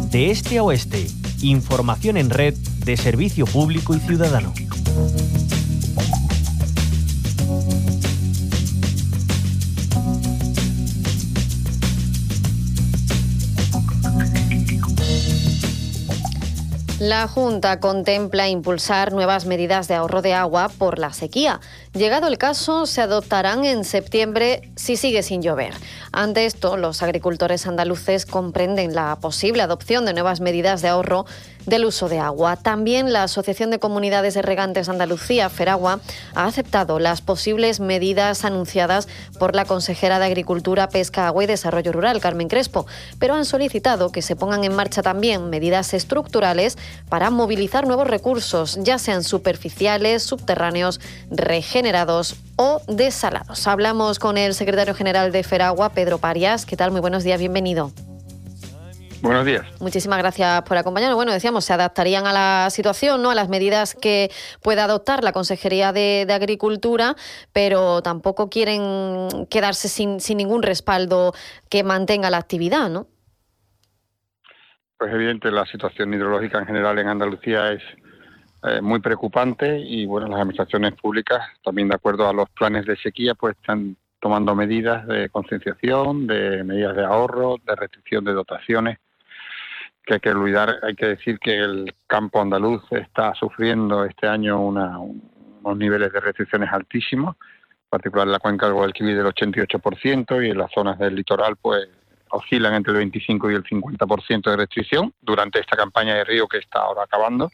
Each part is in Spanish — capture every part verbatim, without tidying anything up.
De este a oeste, información en red de servicio público y ciudadano. La Junta contempla impulsar nuevas medidas de ahorro de agua por la sequía. Llegado el caso, se adoptarán en septiembre si sigue sin llover. Ante esto, los agricultores andaluces comprenden la posible adopción de nuevas medidas de ahorro del uso de agua. También la Asociación de Comunidades de Regantes Andalucía, FERAGUA, ha aceptado las posibles medidas anunciadas por la consejera de Agricultura, Pesca, Agua y Desarrollo Rural, Carmen Crespo, pero han solicitado que se pongan en marcha también medidas estructurales para movilizar nuevos recursos, ya sean superficiales, subterráneos, regenerados o desalados. Hablamos con el secretario general de FERAGUA, Pedro Parias. ¿Qué tal? Muy buenos días, bienvenido. Buenos días. Muchísimas gracias por acompañarnos. Bueno, decíamos, se adaptarían a la situación, ¿no?, a las medidas que pueda adoptar la Consejería de, de Agricultura, pero tampoco quieren quedarse sin, sin ningún respaldo que mantenga la actividad, ¿no? Pues evidente, la situación hidrológica en general en Andalucía es eh, muy preocupante y, bueno, las administraciones públicas, también de acuerdo a los planes de sequía, pues están tomando medidas de concienciación, de medidas de ahorro, de restricción de dotaciones. Que hay que olvidar, hay que decir que el campo andaluz está sufriendo este año una, unos niveles de restricciones altísimos, en particular en la cuenca del Guadalquivir del ochenta y ocho por ciento y en las zonas del litoral pues oscilan entre el veinticinco y el cincuenta por ciento de restricción durante esta campaña de río que está ahora acabando.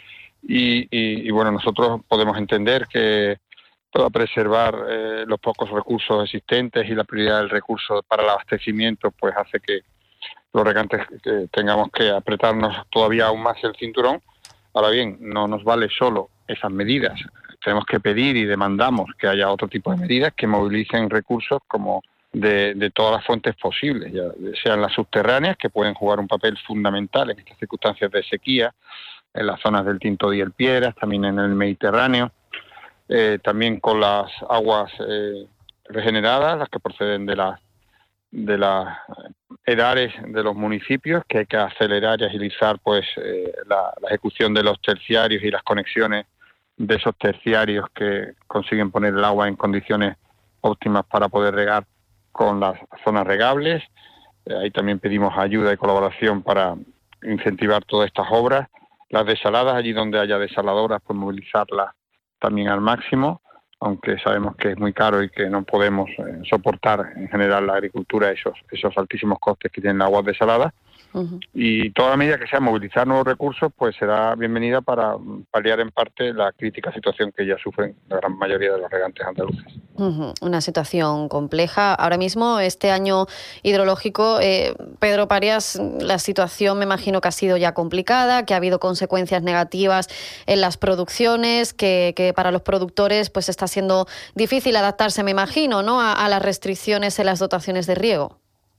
Y, y, y bueno, nosotros podemos entender que para preservar eh, los pocos recursos existentes y la prioridad del recurso para el abastecimiento pues hace que los regantes que tengamos que apretarnos todavía aún más el cinturón. Ahora bien, no nos vale solo esas medidas. Tenemos que pedir y demandamos que haya otro tipo de medidas que movilicen recursos como de, de todas las fuentes posibles, ya sean las subterráneas, que pueden jugar un papel fundamental en estas circunstancias de sequía, en las zonas del Tinto y el Piedras, también en el Mediterráneo, eh, también con las aguas eh, regeneradas, las que proceden de las de las edares de los municipios, que hay que acelerar y agilizar pues eh, la, la ejecución de los terciarios y las conexiones de esos terciarios que consiguen poner el agua en condiciones óptimas para poder regar con las zonas regables. Eh, ahí también pedimos ayuda y colaboración para incentivar todas estas obras. Las desaladas, allí donde haya desaladoras, pues movilizarlas también al máximo, aunque sabemos que es muy caro y que no podemos eh, soportar en general la agricultura esos esos altísimos costes que tienen las aguas desaladas. Uh-huh. Y toda medida que sea movilizar nuevos recursos, pues será bienvenida para paliar en parte la crítica situación que ya sufren la gran mayoría de los regantes andaluces. Uh-huh. Una situación compleja. Ahora mismo, este año hidrológico, eh, Pedro Parias, la situación me imagino que ha sido ya complicada, que ha habido consecuencias negativas en las producciones, que, que para los productores pues está siendo difícil adaptarse, me imagino, ¿no?, a, a las restricciones en las dotaciones de riego.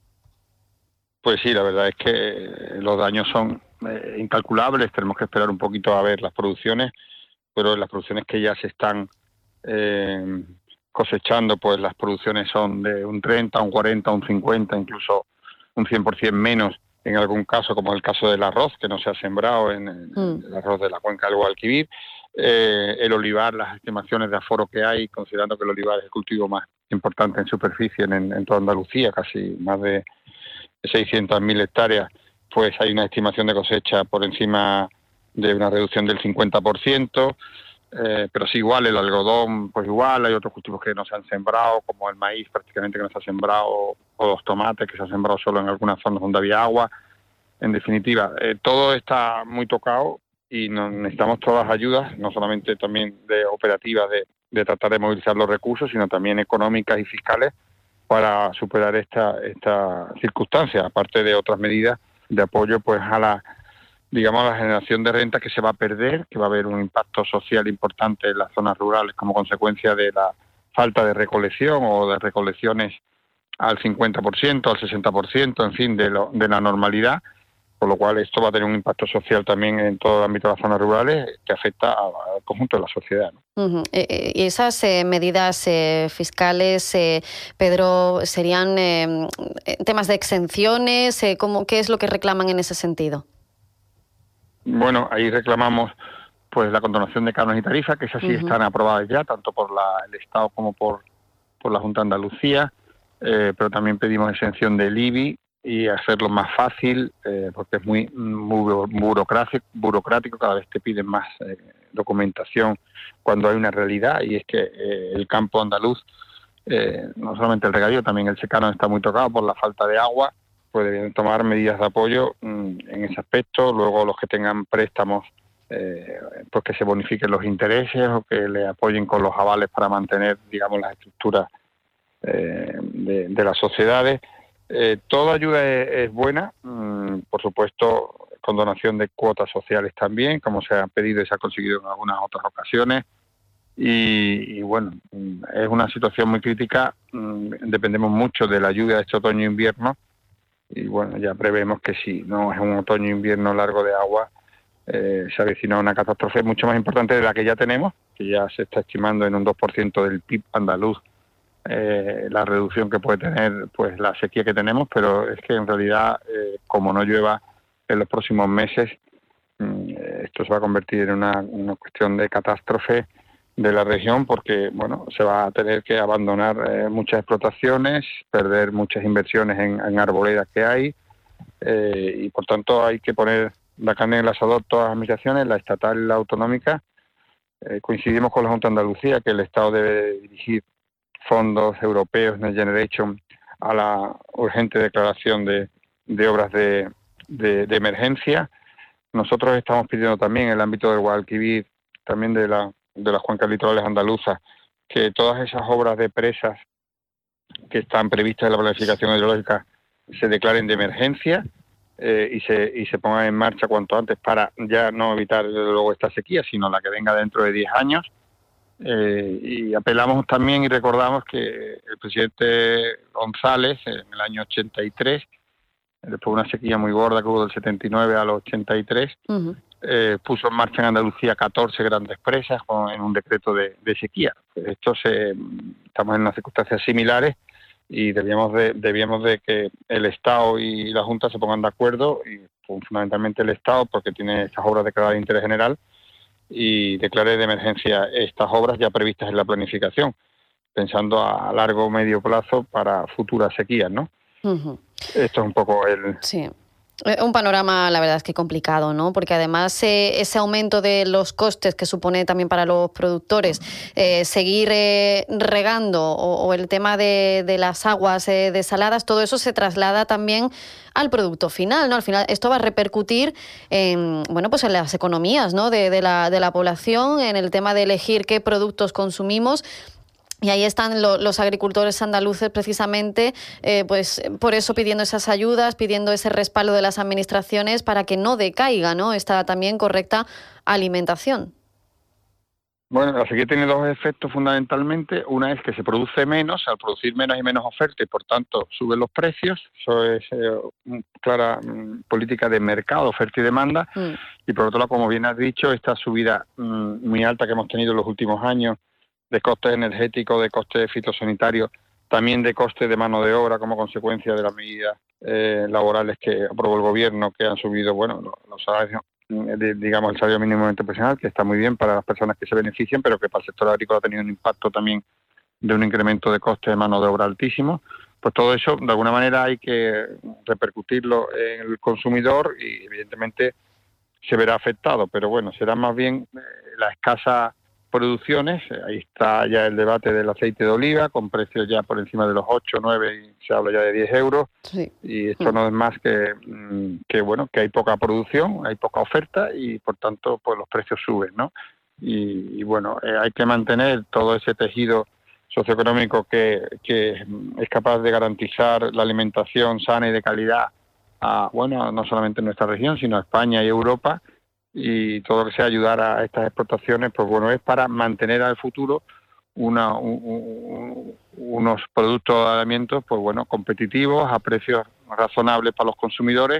Pues sí, la verdad es que los daños son eh, incalculables. Tenemos que esperar un poquito a ver las producciones, pero las producciones que ya se están eh, cosechando, pues las producciones son de un treinta, un cuarenta, un cincuenta, incluso un cien por ciento menos en algún caso, como el caso del arroz, que no se ha sembrado en el, mm. el arroz de la cuenca del Guadalquivir. Eh, el olivar, las estimaciones de aforo que hay, considerando que el olivar es el cultivo más importante en superficie en, en toda Andalucía, casi más de seiscientas mil hectáreas, pues hay una estimación de cosecha por encima de una reducción del cincuenta por ciento, eh, pero sí igual el algodón, pues igual, hay otros cultivos que no se han sembrado, como el maíz prácticamente que no se ha sembrado, o los tomates que se han sembrado solo en algunas zonas donde había agua. En definitiva, eh, todo está muy tocado y nos necesitamos todas las ayudas, no solamente también de operativas de, de tratar de movilizar los recursos, sino también económicas y fiscales, para superar esta esta circunstancia, aparte de otras medidas de apoyo pues a la digamos a la generación de renta que se va a perder, que va a haber un impacto social importante en las zonas rurales como consecuencia de la falta de recolección o de recolecciones al cincuenta por ciento, al sesenta por ciento, en fin, de lo, de la normalidad, con lo cual esto va a tener un impacto social también en todo el ámbito de las zonas rurales que afecta a- al conjunto de la sociedad, ¿no? Ujú. Eh, eh, y esas eh, medidas eh, fiscales, eh, Pedro, serían eh, temas de exenciones, eh, ¿cómo, ¿qué es lo que reclaman en ese sentido? Bueno, ahí reclamamos pues la condonación de cargos y tarifas, que esas sí Ujú. están aprobadas ya, tanto por la- el Estado como por, por la Junta de Andalucía, eh, pero también pedimos exención del I B I y hacerlo más fácil, eh, porque es muy, muy buro- burocrático, burocrático, cada vez te piden más eh, documentación cuando hay una realidad, y es que eh, el campo andaluz, eh, no solamente el regadío, también el secano está muy tocado por la falta de agua, pues deben tomar medidas de apoyo mm, en ese aspecto. Luego los que tengan préstamos, eh, pues que se bonifiquen los intereses o que le apoyen con los avales para mantener, digamos, las estructuras eh, de, de las sociedades. Eh, toda ayuda es, es buena, mm, por supuesto, con donación de cuotas sociales también, como se ha pedido y se ha conseguido en algunas otras ocasiones. Y, y bueno, mm, es una situación muy crítica, mm, dependemos mucho de la lluvia de este otoño e invierno, y bueno, ya prevemos que si no es un otoño e invierno largo de agua, eh, se avecina una catástrofe mucho más importante de la que ya tenemos, que ya se está estimando en un dos por ciento del P I B andaluz, eh, la reducción que puede tener pues la sequía que tenemos, pero es que en realidad, eh, como no llueva en los próximos meses, mm, esto se va a convertir en una, una cuestión de catástrofe de la región, porque bueno, se va a tener que abandonar eh, muchas explotaciones, perder muchas inversiones en, en arboledas que hay, eh, y por tanto hay que poner la carne en el asador todas las administraciones, la estatal y la autonómica. Eh, coincidimos con la Junta de Andalucía que el Estado debe dirigir fondos europeos Next Generation a la urgente declaración de, de obras de, de, de emergencia. Nosotros estamos pidiendo también en el ámbito del Guadalquivir, también de, la, de las cuencas litorales andaluzas, que todas esas obras de presas que están previstas en la planificación hidrológica se declaren de emergencia, eh, y se y se pongan en marcha cuanto antes para ya no evitar desde luego esta sequía, sino la que venga dentro de diez años. Eh, y apelamos también y recordamos que el presidente González, en el año ochenta y tres, después de una sequía muy gorda que hubo del setenta y nueve al ochenta y tres, Ujú. eh, puso en marcha en Andalucía catorce grandes presas con, en un decreto de, de sequía. Esto se, estamos en unas circunstancias similares y debíamos de, debíamos de que el Estado y la Junta se pongan de acuerdo, y fundamentalmente el Estado, porque tiene estas obras declaradas de interés general, y declare de emergencia estas obras ya previstas en la planificación, pensando a largo o medio plazo para futuras sequías, ¿no? Ujú. Esto es un poco el... Sí. Eh, Un panorama, la verdad es que complicado, ¿no? Porque además eh, ese aumento de los costes que supone también para los productores, eh, seguir eh, regando o, o el tema de, de las aguas eh, desaladas, todo eso se traslada también al producto final, ¿no? Al final esto va a repercutir en, bueno, pues en las economías, ¿no? de, de, la, de la población, en el tema de elegir qué productos consumimos. Y ahí están lo, los agricultores andaluces precisamente, eh, pues por eso pidiendo esas ayudas, pidiendo ese respaldo de las administraciones para que no decaiga, ¿no? Esta también correcta alimentación. Bueno, la sequía tiene dos efectos fundamentalmente. Una es que se produce menos, al producir menos hay menos oferta y por tanto suben los precios. Eso es eh, una clara mm, política de mercado, oferta y demanda. Mm. Y por otro lado, como bien has dicho, esta subida mm, muy alta que hemos tenido en los últimos años de costes energéticos, de costes fitosanitarios, también de costes de mano de obra como consecuencia de las medidas eh, laborales que aprobó el gobierno, que han subido, bueno, los, los salarios, de, digamos, el salario mínimo interprofesional, que está muy bien para las personas que se benefician, pero que para el sector agrícola ha tenido un impacto también de un incremento de costes de mano de obra altísimo. Pues todo eso, de alguna manera, hay que repercutirlo en el consumidor y, evidentemente, se verá afectado. Pero bueno, será más bien eh, la escasa producciones. Ahí está ya el debate del aceite de oliva, con precios ya por encima de los ocho, nueve, y se habla ya de diez euros. Sí. Y esto no es más que, que, bueno, que hay poca producción, hay poca oferta y, por tanto, pues los precios suben, ¿no? Y, y bueno, eh, hay que mantener todo ese tejido socioeconómico que, que es capaz de garantizar la alimentación sana y de calidad a, bueno, no solamente en nuestra región, sino a España y Europa. Y todo lo que sea ayudar a estas exportaciones, pues bueno, es para mantener al futuro una, un, un, unos productos de alimentos, pues bueno, competitivos, a precios razonables para los consumidores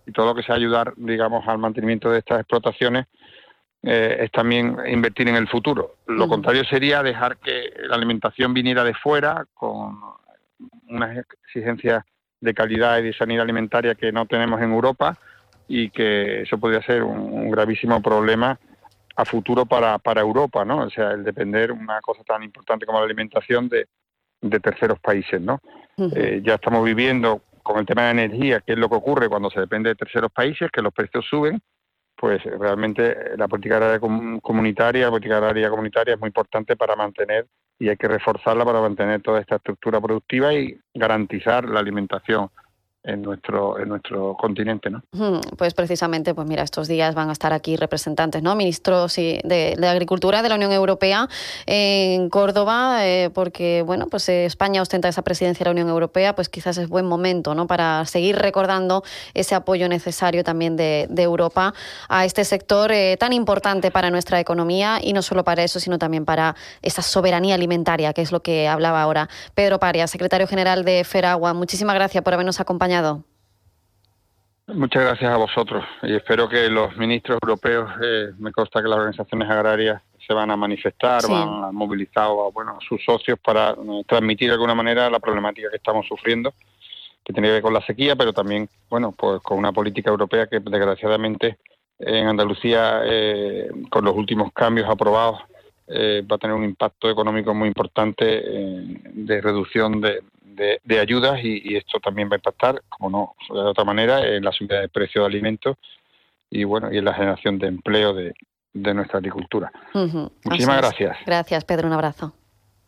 y todo lo que sea ayudar, digamos, al mantenimiento de estas explotaciones eh, es también invertir en el futuro. Lo uh-huh. contrario sería dejar que la alimentación viniera de fuera con unas exigencias de calidad y de sanidad alimentaria que no tenemos en Europa, y que eso podría ser un, un gravísimo problema a futuro para, para Europa, ¿no? O sea, el depender una cosa tan importante como la alimentación de, de terceros países, ¿no? Uh-huh. Eh, ya estamos viviendo con el tema de energía, qué es lo que ocurre cuando se depende de terceros países, que los precios suben. Pues realmente la política agraria comunitaria, la política agraria comunitaria es muy importante para mantener, y hay que reforzarla para mantener toda esta estructura productiva y garantizar la alimentación en nuestro en nuestro continente, ¿no? Pues precisamente, pues mira, estos días van a estar aquí representantes, ¿no? Ministros de, de Agricultura de la Unión Europea en Córdoba, eh, porque, bueno, pues eh, España ostenta esa presidencia de la Unión Europea, pues quizás es buen momento, ¿no?, para seguir recordando ese apoyo necesario también de, de Europa a este sector eh, tan importante para nuestra economía, y no solo para eso, sino también para esa soberanía alimentaria, que es lo que hablaba ahora Pedro Parias, secretario general de FERAGUA. Muchísimas gracias por habernos acompañado. Muchas gracias a vosotros, y espero que los ministros europeos, eh, me consta que las organizaciones agrarias se van a manifestar, sí. van a movilizar a, bueno, a sus socios para uh, transmitir de alguna manera la problemática que estamos sufriendo, que tiene que ver con la sequía, pero también, bueno, pues con una política europea que desgraciadamente en Andalucía, eh, con los últimos cambios aprobados, eh, va a tener un impacto económico muy importante eh, de reducción de De, de ayudas, y, y esto también va a impactar, como no de otra manera, en la subida de precio de alimentos y bueno y en la generación de empleo de, de nuestra agricultura. Uh-huh. Muchísimas gracias. Gracias, Pedro, un abrazo.